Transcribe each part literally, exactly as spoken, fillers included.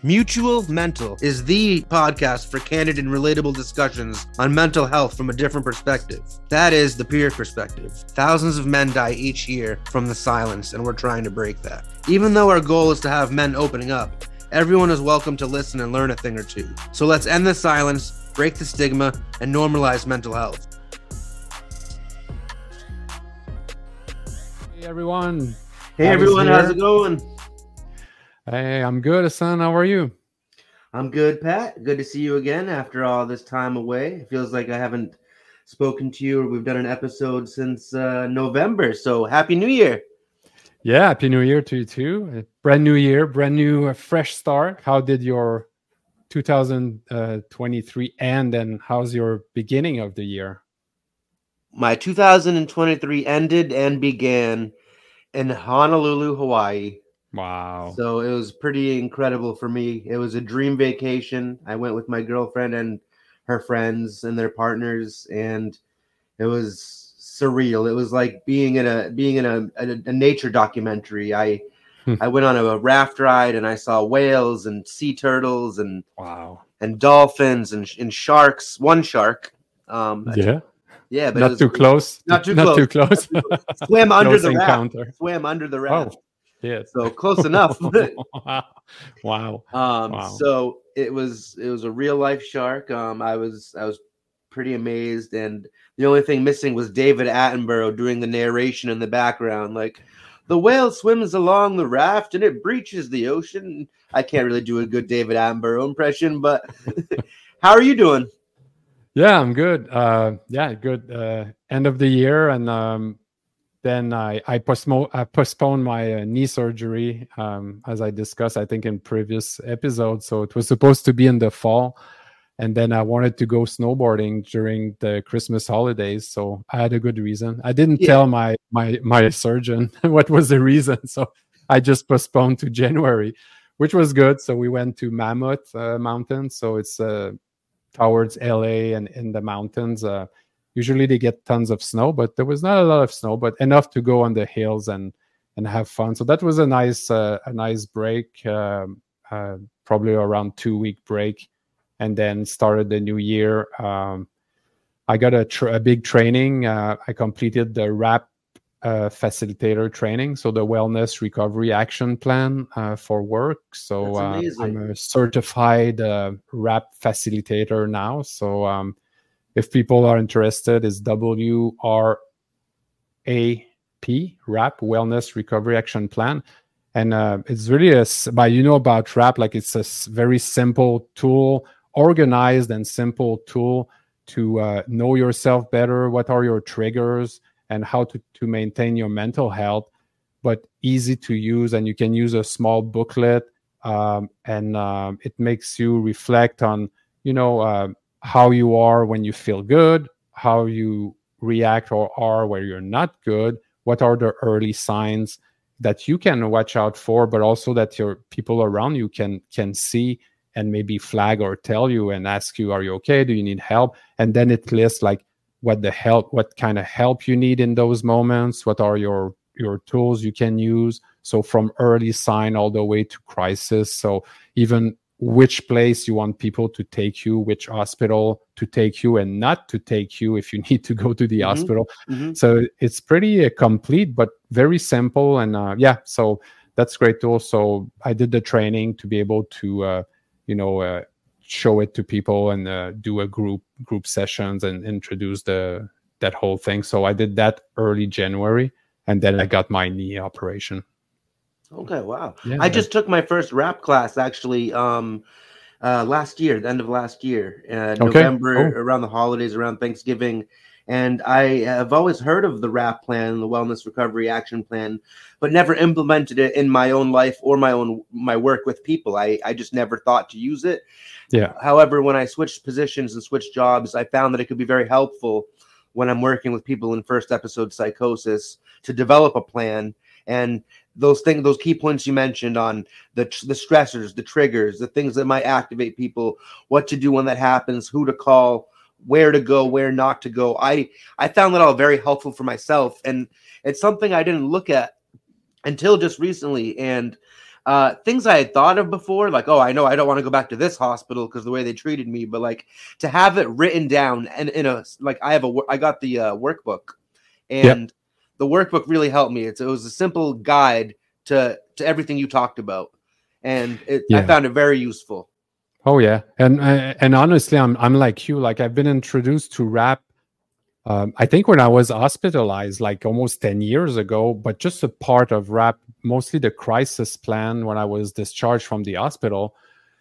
Mutual Mental is the podcast for candid and relatable discussions on mental health from a different perspective. That is the peer perspective. Thousands of men die each year from the silence, and we're trying to break that. Even though our goal is to have men opening up, everyone is welcome to listen and learn a thing or two. So let's end the silence, break the stigma, and normalize mental health. Hey everyone. Hey everyone, how's it going? Hey, I'm good, Hassan. How are you? I'm good, Pat. Good to see you again after all this time away. It feels like I haven't spoken to you or we've done an episode since uh, November. So happy New Year. Yeah, happy New Year to you too. A brand new year, brand new uh, fresh start. How did your two thousand twenty-three end and how's your beginning of the year? My two thousand twenty-three ended and began in Honolulu, Hawaii. Wow. So it was pretty incredible for me. It was a dream vacation. I went with my girlfriend and her friends and their partners, and it was surreal. It was like being in a being in a, a, a nature documentary. I I went on a raft ride and I saw whales and sea turtles and wow and dolphins and and sharks. One shark. Um, yeah. Yeah, but not, it was, too close. not too not close. Too close. Not too close. Swam under close the encounter. raft. Swam under the raft. Oh, yes. So close enough. wow. Wow. Um, wow. So it was it was a real life shark. Um, I was I was pretty amazed, and the only thing missing was David Attenborough doing the narration in the background, like the whale swims along the raft and it breaches the ocean. I can't really do a good David Attenborough impression, but how are you doing? Yeah, I'm good. Uh, yeah, good. Uh, end of the year, and um, then I I, postmo- I postponed my uh, knee surgery, um, as I discussed, I think in previous episodes. So it was supposed to be in the fall, and then I wanted to go snowboarding during the Christmas holidays. So I had a good reason. I didn't Yeah. tell my my my surgeon what was the reason, so I just postponed to January, which was good. So we went to Mammoth uh, Mountain. So it's uh, towards L A and in the mountains. Uh, usually they get tons of snow, but there was not a lot of snow, but enough to go on the hills and and have fun. So that was a nice uh, a nice break, um, uh, probably around two week break, and then started the new year. Um, I got a, tr- a big training. Uh, I completed the RAP uh, facilitator training, so the Wellness Recovery Action Plan uh, for work. So uh, I'm a certified uh, RAP facilitator now. So um, if people are interested, it's W R A P, RAP, Wellness Recovery Action Plan. And uh, it's really a, but you know about RAP, like it's a s- very simple tool, organized and simple tool to uh, know yourself better. What are your triggers and how to, to maintain your mental health, but easy to use. And you can use a small booklet um, and um, it makes you reflect on, you know, uh, how you are when you feel good, how you react or are where you're not good, what are the early signs that you can watch out for, but also that your people around you can can see and maybe flag or tell you and ask you, are you okay? Do you need help? And then it lists like what the help, what kind of help you need in those moments, what are your your tools you can use. So from early sign all the way to crisis. So even which place you want people to take you, which hospital to take you and not to take you if you need to go to the mm-hmm. hospital. Mm-hmm. So it's pretty uh, complete, but very simple. And uh, yeah, so that's great tool. So I did the training to be able to, uh, you know, uh, show it to people and uh, do a group group sessions and introduce the that whole thing. So I did that early January, and then I got my knee operation. Okay, wow. Yeah, I just took my first rap class actually um, uh, last year, the end of last year, uh, okay. November, oh. around the holidays, around Thanksgiving. And I have always heard of the RAP plan, the Wellness Recovery Action Plan, but never implemented it in my own life or my own my work with people. I, I just never thought to use it. Yeah. However, when I switched positions and switched jobs, I found that it could be very helpful when I'm working with people in first episode psychosis to develop a plan. And those things, those key points you mentioned on the the stressors, the triggers, the things that might activate people, what to do when that happens, who to call, where to go, where not to go. I, I found that all very helpful for myself. And it's something I didn't look at until just recently. And Uh, things I had thought of before, like, oh, I know I don't want to go back to this hospital because the way they treated me, but like to have it written down and in a like I have a I got the uh, workbook, and yep. the workbook really helped me. It's, it was a simple guide to to everything you talked about, and it, yeah. I found it very useful. Oh yeah, and uh, and honestly, I'm I'm like you. Like I've been introduced to RAP. Um, I think when I was hospitalized, like almost ten years ago, but just a part of RAP, mostly the crisis plan when I was discharged from the hospital.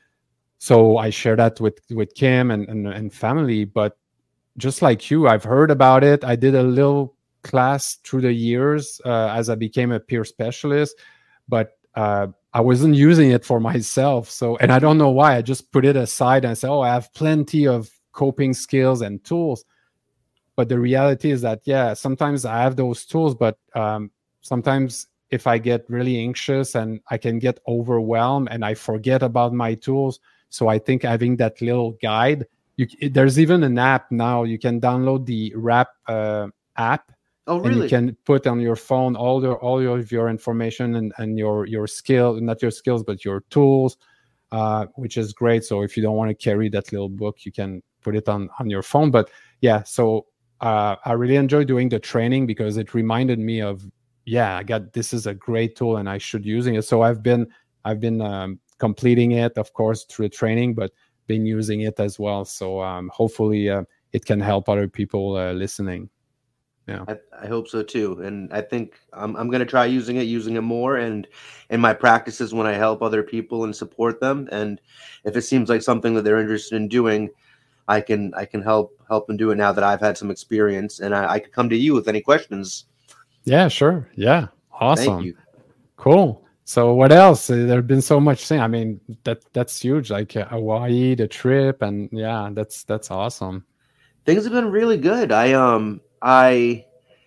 So I share that with, with Kim and, and, and family, but just like you, I've heard about it. I did a little class through the years uh, as I became a peer specialist, but uh, I wasn't using it for myself. So, and I don't know why. I just put it aside and I said, oh, I have plenty of coping skills and tools. But the reality is that, yeah, sometimes I have those tools, but um, sometimes if I get really anxious and I can get overwhelmed and I forget about my tools. So I think having that little guide, you, there's even an app now. You can download the RAP uh, app. Oh, really? And you can put on your phone all your all your, of your information and, and your, your skill, not your skills, but your tools, uh, which is great. So if you don't want to carry that little book, you can put it on, on your phone. But yeah, so Uh, I really enjoy doing the training because it reminded me of, yeah, I got, this is a great tool and I should using it. So I've been, I've been um, completing it, of course, through the training, but been using it as well. So um, hopefully uh, it can help other people uh, listening. Yeah, I, I hope so too. And I think I'm, I'm going to try using it, using it more. And in my practices when I help other people and support them. And if it seems like something that they're interested in doing, I can I can help help them do it now that I've had some experience, and I, I could come to you with any questions. Yeah, sure. Yeah, awesome. Thank you. Cool. So what else? There's been so much thing. I mean, that that's huge. Like uh, Hawaii, the trip, and yeah, that's that's awesome. Things have been really good. I um I.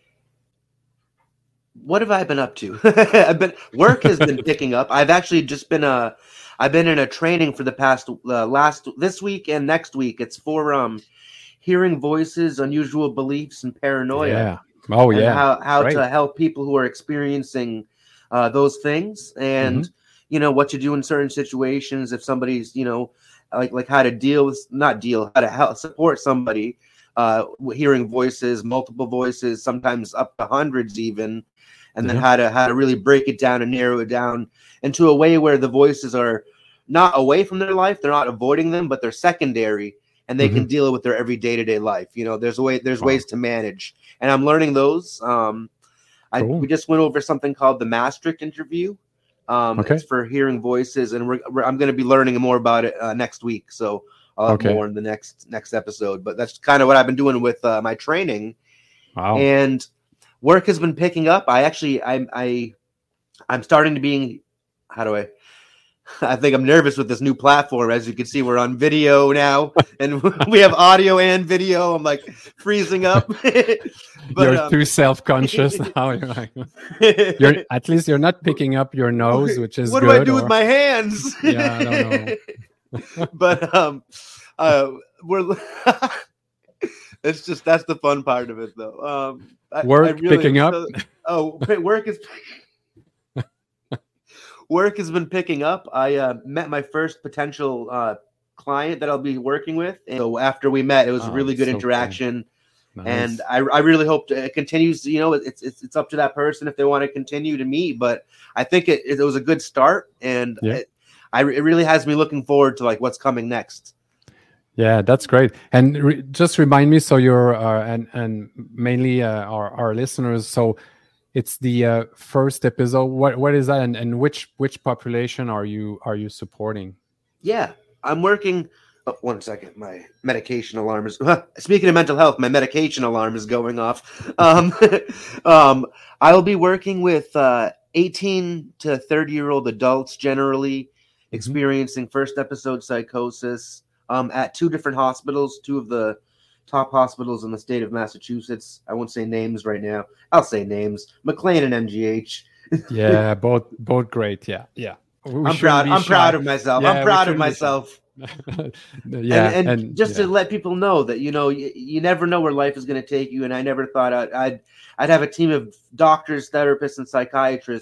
What have I been up to? I've been work has been picking up. I've actually just been uh I've been in a training for the past uh, last this week and next week. It's for um hearing voices, unusual beliefs, and paranoia. Yeah. Oh and yeah. How how Great. to help people who are experiencing uh, those things, and mm-hmm. you know what to do in certain situations if somebody's you know like like how to deal with not deal how to help support somebody uh, hearing voices, multiple voices, sometimes up to hundreds even. And then yeah. how to how to really break it down and narrow it down into a way where the voices are not away from their life, they're not avoiding them, but they're secondary, and they mm-hmm. can deal with their every day to day life. You know, there's a way, there's wow. ways to manage, and I'm learning those. Um, I cool. we just went over something called the Maastricht interview. Um, okay. It's for hearing voices, and we're, we're, I'm going to be learning more about it uh, next week. So I'll have okay. more in the next next episode. But that's kind of what I've been doing with uh, my training. Wow. And work has been picking up. I actually, I, I, I'm starting to be, how do I, I think I'm nervous with this new platform. As you can see, we're on video now, and we have audio and video. I'm like freezing up. But, you're um, too self-conscious now. You're like, you're, at least you're not picking up your nose, which is what good. do I do or... with my hands? Yeah, I don't know. But um, uh, we're. It's just that's the fun part of it, though. Um, I, work I really, picking up. So, oh, work is. Work has been picking up. I uh, met my first potential uh, client that I'll be working with. And so after we met, it was oh, a really good so interaction, cool. Nice. And I, I really hope to, it continues. You know, it's it's it's up to that person if they want to continue to meet. But I think it it was a good start, and yeah. it, I it really has me looking forward to like what's coming next. Yeah, that's great. And re- just remind me, so you're uh, and and mainly uh, our our listeners. So it's the uh, first episode. What what is that, and, and which which population are you are you supporting? Yeah, I'm working. Oh, one second, my medication alarm is. Speaking of mental health, my medication alarm is going off. Um, um, I'll be working with uh, eighteen to thirty year old adults, generally mm-hmm. experiencing first episode psychosis. Um, at two different hospitals, two of the top hospitals in the state of Massachusetts. I won't say names right now. I'll say names: McLean and M G H. Yeah, both both great. Yeah, yeah. We I'm proud. I'm shy. proud of myself. Yeah, I'm proud of myself. yeah, and, and, and just yeah. to let people know that you know you, you never know where life is going to take you. And I never thought I'd, I'd I'd have a team of doctors, therapists, and psychiatrists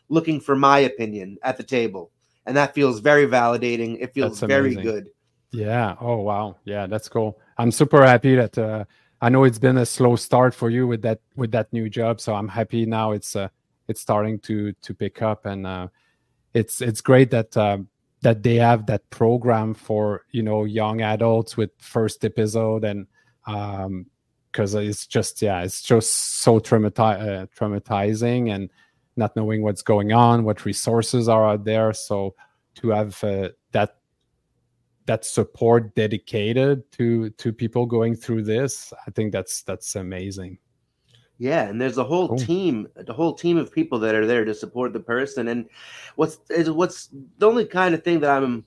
looking for my opinion at the table. And that feels very validating. It feels very good. Yeah. Oh, wow. Yeah, that's cool. I'm super happy that uh, I know it's been a slow start for you with that with that new job. So I'm happy now it's uh, it's starting to to pick up, and uh, it's it's great that uh, that they have that program for, you know, young adults with first episode, and um, because it's just yeah, it's just so traumati- uh, traumatizing, and not knowing what's going on, what resources are out there. So to have uh, that. that support dedicated to to people going through this, I think that's that's amazing. Yeah, and there's a whole cool. team, the whole team of people that are there to support the person. And what's is what's the only kind of thing that I'm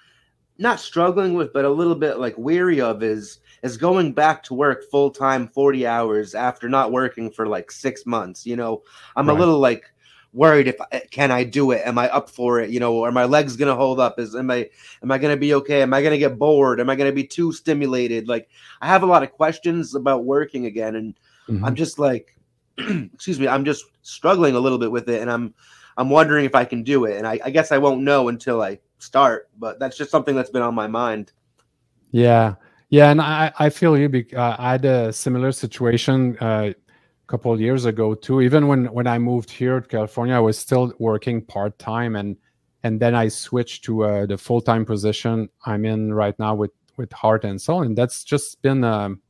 not struggling with, but a little bit like weary of is is going back to work full time, forty hours after not working for like six months. You know, I'm right. a little like worried if can I do it? Am I up for it? You know, are my legs gonna hold up? Is am I am I gonna be okay? Am I gonna get bored? Am I gonna be too stimulated? Like, I have a lot of questions about working again, and mm-hmm. I'm just like, excuse me, I'm just struggling a little bit with it, and I'm I'm wondering if I can do it. And I, I guess I won't know until I start, but that's just something that's been on my mind. Yeah, yeah, and I I feel you. Uh, I had a similar situation. Uh, couple of years ago too. Even when when I moved here to California, I was still working part-time, and and then I switched to uh, the full-time position I'm in right now with with Heart and Soul, and that's just been um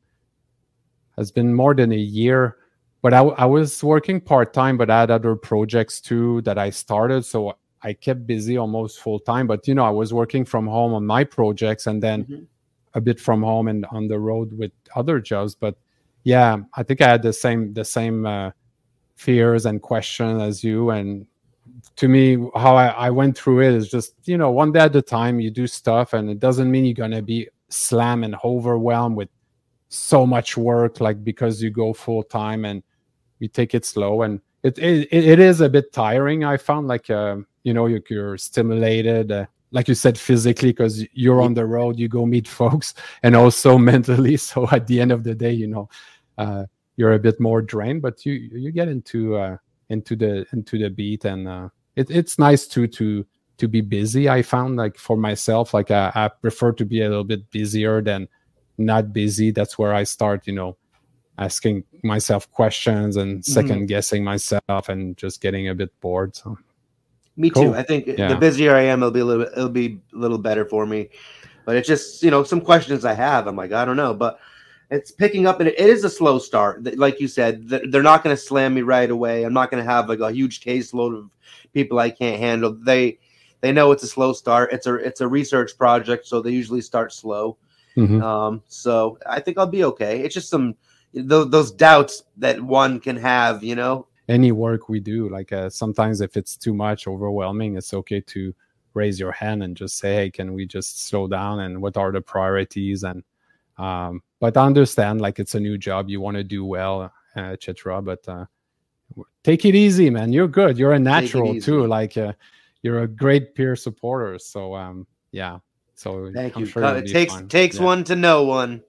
has been more than a year. But I, I was working part-time, but I had other projects too that I started, so I kept busy almost full-time. But you know, I was working from home on my projects, and then mm-hmm. a bit from home and on the road with other jobs. But yeah, I think I had the same the same uh, fears and questions as you. And to me, how I, I went through it is just, you know, one day at a time. You do stuff, and it doesn't mean you're gonna be slammed and overwhelmed with so much work, like because you go full time, and you take it slow. And it it, it is a bit tiring. I found like uh, you know, you're, you're stimulated. Uh, like you said, physically, because you're on the road, you go meet folks, and also mentally. So at the end of the day, you know, uh, you're a bit more drained, but you you get into uh, into the into the beat, and uh, it, it's nice to to to be busy. I found, like, for myself, like I, I prefer to be a little bit busier than not busy. That's where I start, you know, asking myself questions and second guessing mm-hmm. myself, and just getting a bit bored. So. Me cool. too. I think yeah. the busier I am, it'll be a little, it'll be a little better for me. But it's just, you know, some questions I have. I'm like, I don't know, but it's picking up, and it, it is a slow start. Like you said, they're not going to slam me right away. I'm not going to have like a huge caseload of people I can't handle. They they know it's a slow start. It's a it's a research project, so they usually start slow. Mm-hmm. Um, so I think I'll be okay. It's just some those, those doubts that one can have, you know. Any work we do, like uh, sometimes if it's too much, overwhelming, it's okay to raise your hand and just say, hey, can we just slow down, and what are the priorities? And um but I understand, like, it's a new job, you want to do well, uh, etc. But uh take it easy, man. You're good. You're a natural too. Like uh, you're a great peer supporter. So um yeah. So thank I'm you. Sure it takes fine. takes yeah. one to know one.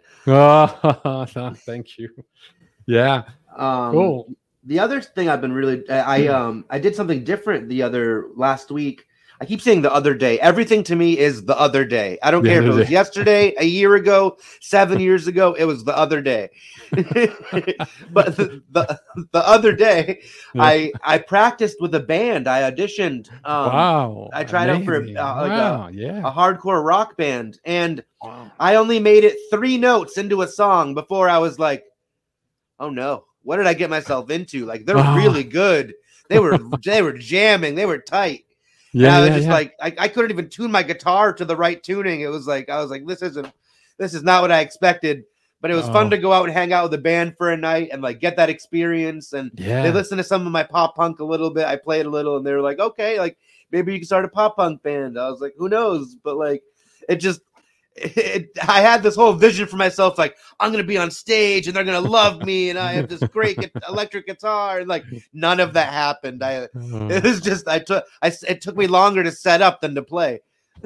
Oh, thank you. Yeah. Um, cool. The other thing I've been really, I, I um, I did something different the other last week. I keep saying the other day. Everything to me is the other day. I don't the care if it was day. yesterday, a year ago, seven years ago. It was the other day. But the, the the other day, yeah. I I practiced with a band. I auditioned. Um, wow! I tried Amazing. out for a, uh, wow, like a, yeah. a hardcore rock band, and wow. I only made it three notes into a song before I was like, "Oh no, what did I get myself into?" Like, they're oh. really good. They were they were jamming. They were tight. Yeah, and I was yeah, just yeah. like, I, I couldn't even tune my guitar to the right tuning. It was like, I was like, this isn't, this is not what I expected. But it was oh. fun to go out and hang out with a band for a night and like get that experience. And yeah. they listened to some of my pop punk a little bit. I played a little, and they were like, okay, like maybe you can start a pop punk band. I was like, who knows? But like, it just, it, I had this whole vision for myself, like, I'm going to be on stage and they're going to love me. And I have this great electric guitar. And like, none of that happened. I, it was just, I took, I, it took me longer to set up than to play.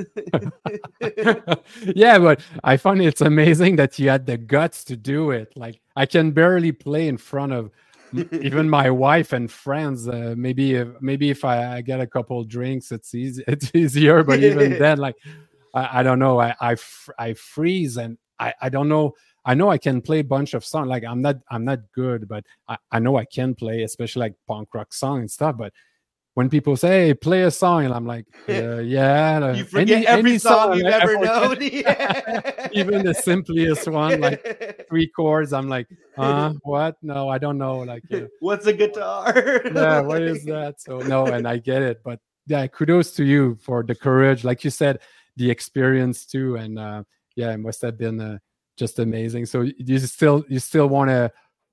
Yeah, but I find it's amazing that you had the guts to do it. Like, I can barely play in front of even my wife and friends, uh, maybe if, maybe if I, I get a couple drinks, it's easy, it's easier. But even then, like I, I don't know, I I, fr- I freeze and I, I don't know. I know I can play a bunch of songs. Like I'm not I'm not good, but I, I know I can play, especially like punk rock song and stuff. But when people say, "Hey, play a song," and I'm like, uh, "Yeah," you forget any, every any song, song you've I, I ever forget. known. Yeah. Even the simplest one, like three chords. I'm like, uh, what? No, I don't know. Like, uh, What's a guitar? yeah, what is that? So no, and I get it, but yeah, kudos to you for the courage, like you said, the experience too, and uh, yeah, it must have been uh, just amazing. So you still you still want to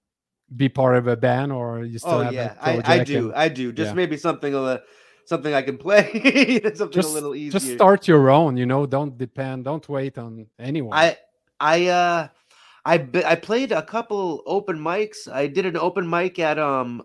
be part of a band, or you still Oh have a yeah, I, I project? do, And I do. Just yeah, maybe something a li- something I can play, something a just little just easier. start your own. You know, don't depend, don't wait on anyone. I I uh I b- I played a couple open mics. I did an open mic at um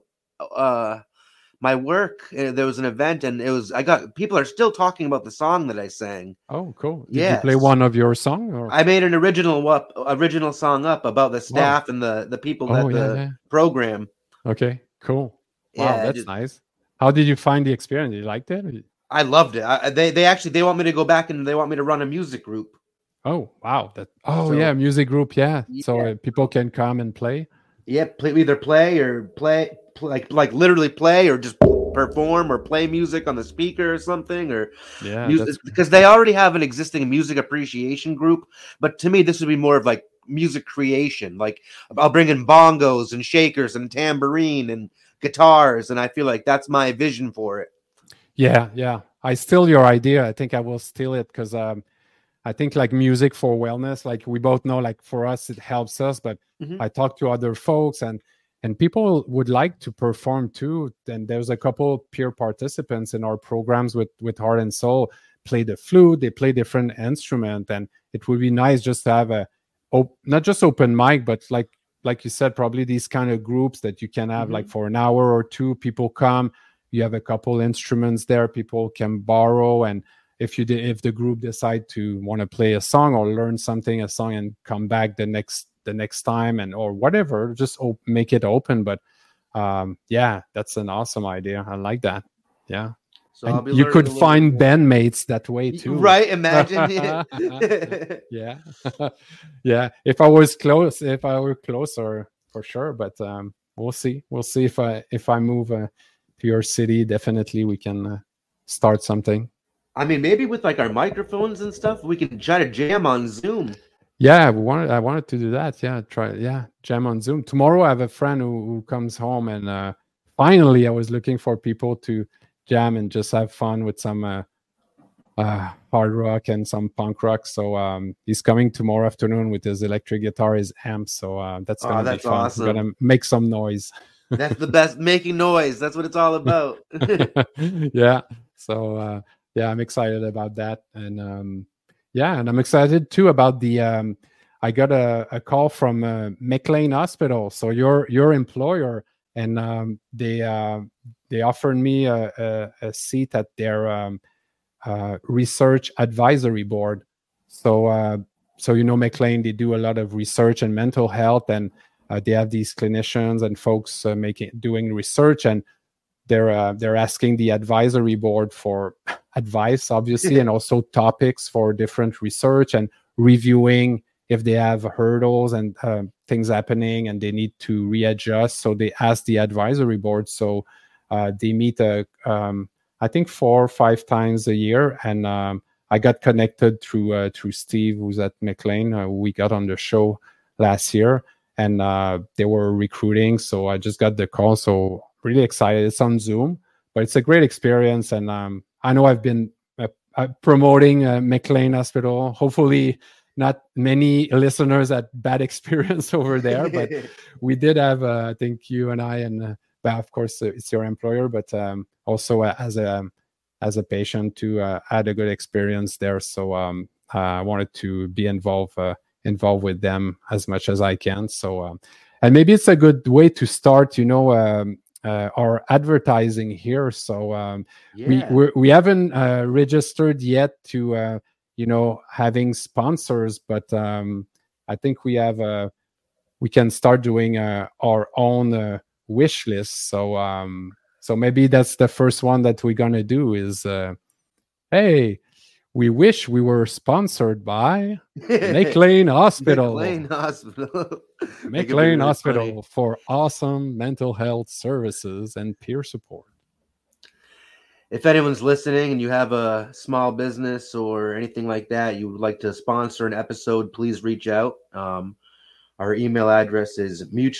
uh my work. Uh, there was an event, and it was I got people are still talking about the song that I sang. Oh, cool. Did you play Yes, one of your song or? I made an original up original song up about the Wow. staff and the the people Oh at yeah, the yeah. program. Okay, cool. Wow, Yeah, I that's just nice. How did you find the experience? You liked it? I loved it. I, they they actually they want me to go back and they want me to run a music group. Oh, wow. That. Oh yeah, So music group. Yeah, so yeah, uh, people can come and play. yeah, play, either play or play, play like like literally play or just perform or play music on the speaker or something or Yeah, music that's because they already have an existing music appreciation group. But to me, this would be more of like music creation. Like I'll bring in bongos and shakers and tambourine and guitars, and I feel like that's my vision for it. yeah, yeah. I steal your idea. I think I will steal it because um, I think like music for wellness. Like we both know, like for us it helps us, but Mhm. I talk to other folks and and people would like to perform too. And there's a couple peer participants in our programs with with Heart and Soul play the flute. They play different instrument, and it would be nice just to have a op- not just open mic, but like like you said, probably these kind of groups that you can have like Mhm. for an hour or two. People come, you have a couple instruments there, people can borrow, and if you did if the group decide to want to play a song or learn something a song and come back the next the next time and or whatever, just op- make it open. But um yeah, that's an awesome idea. I like that. Yeah, So I'll and be you learning could a little bit find more. bandmates that way Y- too. Right? Imagine. Yeah. Yeah, if I was close if I were closer for sure, but um we'll see we'll see if i if i move uh, to your city, definitely we can uh, start something. I mean, maybe with like our microphones and stuff, we can try to jam on Zoom. Yeah, we wanted I wanted to do that. Yeah, try yeah, jam on Zoom. Tomorrow I have a friend who, who comes home, and uh finally I was looking for people to jam and just have fun with some uh, uh hard rock and some punk rock. So um he's coming tomorrow afternoon with his electric guitar, his amp. So uh that's Oh, gonna be that's fun. I'm awesome. gonna make some noise. That's the best, making noise. That's what it's all about. Yeah. So uh yeah, I'm excited about that. And um yeah, and I'm excited too about the um I got a, a call from uh, McLean Hospital. So your your employer, and um they uh they offered me a, a, a seat at their um uh, research advisory board. So, uh, so you know, McLean, they do a lot of research and mental health, and uh, they have these clinicians and folks uh, making doing research, and they're uh, they're asking the advisory board for advice, obviously, and also topics for different research and reviewing if they have hurdles and uh, things happening and they need to readjust. So they ask the advisory board. So uh, they meet a um, I think four or five times a year, and um, I got connected through uh, through Steve, who's at McLean. Uh, we got on the show last year, and uh, they were recruiting, so I just got the call. So really excited. It's on Zoom, but it's a great experience, and um, I know I've been uh, uh, promoting uh, McLean Hospital. Hopefully, not many listeners had bad experience over there, but we did have. Uh, I think you and I and. Uh, But of course, uh, it's your employer, but um, also uh, as a as a patient to uh, had a good experience there. So um, uh, I wanted to be involved uh, involved with them as much as I can. So um, and maybe it's a good way to start. You know. Um, uh, our advertising here. So um, Yeah. we we're, we haven't uh, registered yet to uh, you know having sponsors, but um, I think we have uh, we can start doing uh, our own. Uh, wish list. So um, so maybe that's the first one that we're gonna do is, uh, hey, we wish we were sponsored by McLean Hospital. McLean Hospital. McLean really Hospital funny. for awesome mental health services and peer support. If anyone's listening and you have a small business or anything like that, you would like to sponsor an episode, please reach out. Um, our email address is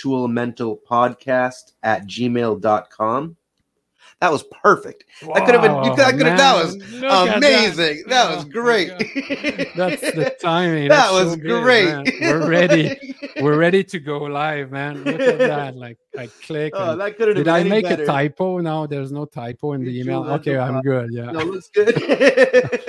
mutualmentalpodcast at gmail dot com. That was perfect. Wow, that could have been. You could, that, could have, that was amazing. That, that oh, was great. That's the timing. That That's was so good, great. Man. We're ready. We're ready to go live, man. Look at that. Like I click. Oh, that could have did been I any make better. a typo? No, there's no typo in the Mutual email. Okay, I'm good. Yeah. No, looks good.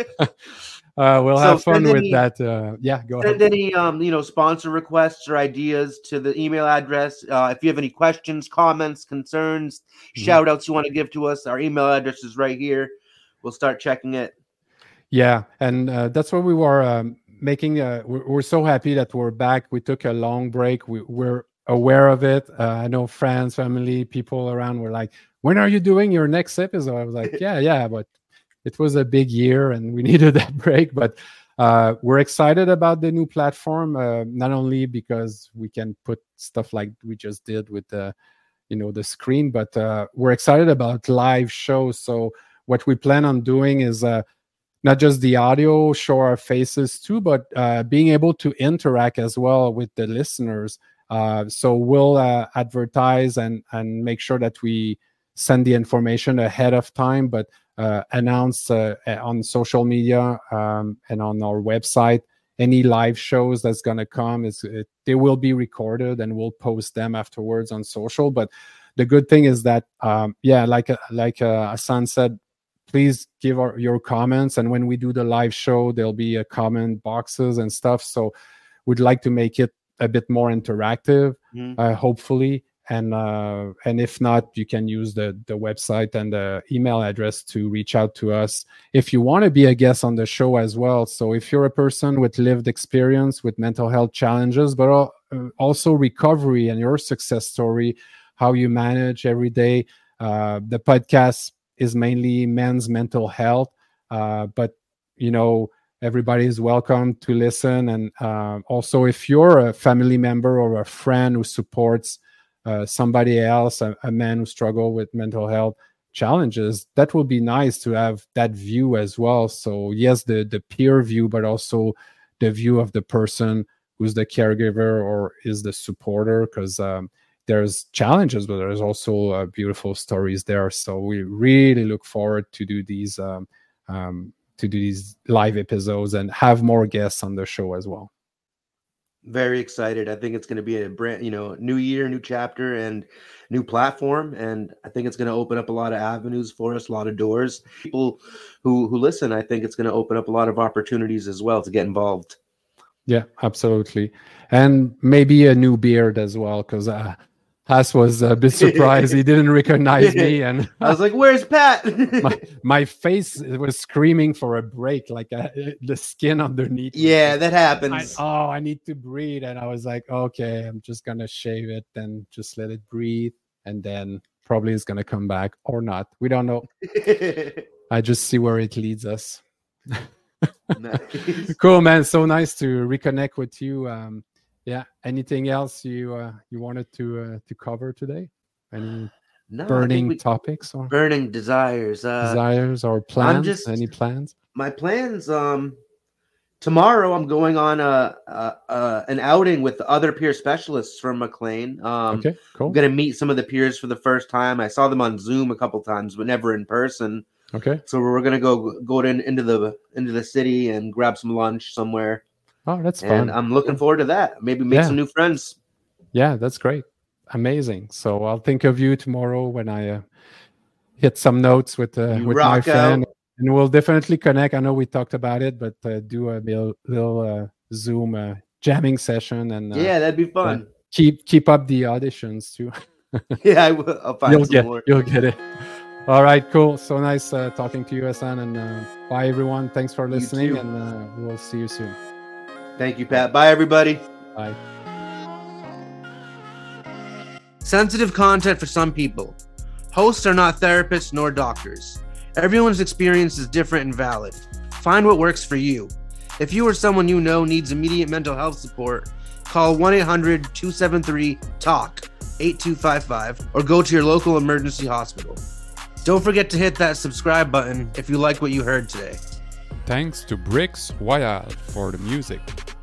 Uh, we'll So have fun send with any- that. Uh, yeah, go Send ahead. any um, you know, sponsor requests or ideas to the email address. Uh, if you have any questions, comments, concerns, Mhm. shout outs you want to give to us, our email address is right here. We'll start checking it. Yeah, and uh, that's what we were um, making. Uh, we're, we're so happy that we're back. We took a long break. We, we're aware of it. Uh, I know friends, family, people around were like, "When are you doing your next episode?" I was like, "Yeah, yeah," but it was a big year and we needed that break. But uh, we're excited about the new platform, uh, not only because we can put stuff like we just did with the, you know, the screen, but uh, we're excited about live shows. So what we plan on doing is uh, not just the audio, show our faces too, but uh, being able to interact as well with the listeners. Uh, so we'll uh, advertise and and make sure that we send the information ahead of time, but uh, announce uh, on social media um, and on our website any live shows that's going to come. Is it, they will be recorded and we'll post them afterwards on social. But the good thing is that um, yeah, like like uh, Hassan said, please give our, your comments, and when we do the live show, there'll be a comment boxes and stuff. So we'd like to make it a bit more interactive, Mhm. uh, hopefully. And uh, and if not, you can use the the website and the email address to reach out to us if you want to be a guest on the show as well. So if you're a person with lived experience with mental health challenges, but al- uh, also recovery and your success story, how you manage every day. Uh, the podcast is mainly men's mental health, uh, but you know, everybody is welcome to listen. And uh, also, if you're a family member or a friend who supports uh, somebody else, a, a man who struggle with mental health challenges, that would be nice to have that view as well. So yes, the the peer view, but also the view of the person who's the caregiver or is the supporter, because um, there's challenges, but there's also uh, beautiful stories there. So we really look forward to do these um, um, to do these live episodes and have more guests on the show as well. Very excited. I think it's going to be a brand, you know, new year, new chapter, and new platform. And I think it's going to open up a lot of avenues for us, a lot of doors. People who who listen, I think it's going to open up a lot of opportunities as well to get involved. Yeah, absolutely. And maybe a new beard as well, because uh, Haas was a bit surprised. He didn't recognize me. And I was like, where's Pat? my, my face was screaming for a break, like uh, the skin underneath. Yeah, that I, happens. oh, I need to breathe. And I was like, okay, I'm just going to shave it and just let it breathe. And then probably it's going to come back or not. We don't know. I just see where it leads us. Nice. Cool, man. So nice to reconnect with you. Um, yeah. Anything else you uh, you wanted to uh, to cover today? Any No, I burning think we, topics or burning desires. Uh, desires or plans? just- Any plans? my plans. Um, tomorrow I'm going on a, a, a an outing with other peer specialists from McLean. Um, Okay, cool. I'm gonna meet some of the peers for the first time. I saw them on Zoom a couple times, but never in person. Okay. So we're gonna go go in, into the into the city and grab some lunch somewhere. Oh, that's And fun. I'm looking forward to that. Maybe make Yeah. some new friends. Yeah, that's great. Amazing. So I'll think of you tomorrow when I uh, hit some notes with uh, You with my rock friend, out. and we'll definitely connect. I know we talked about it, but uh, do a little, little uh, Zoom uh, jamming session and uh, Yeah, that'd be fun. keep keep up the auditions too. Yeah, I will. I'll find You'll some get more. you'll get it. All right, cool. So nice uh, talking to you, Hassan, and uh, bye everyone. Thanks for listening, too. and uh, we'll see you soon. Thank you, Pat. Bye, everybody. Bye. Sensitive content for some people. Hosts are not therapists nor doctors. Everyone's experience is different and valid. Find what works for you. If you or someone you know needs immediate mental health support, call one eight hundred two seven three talk eight two five five or go to your local emergency hospital. Don't forget to hit that subscribe button if you like what you heard today. Thanks to Bricks Wild for the music.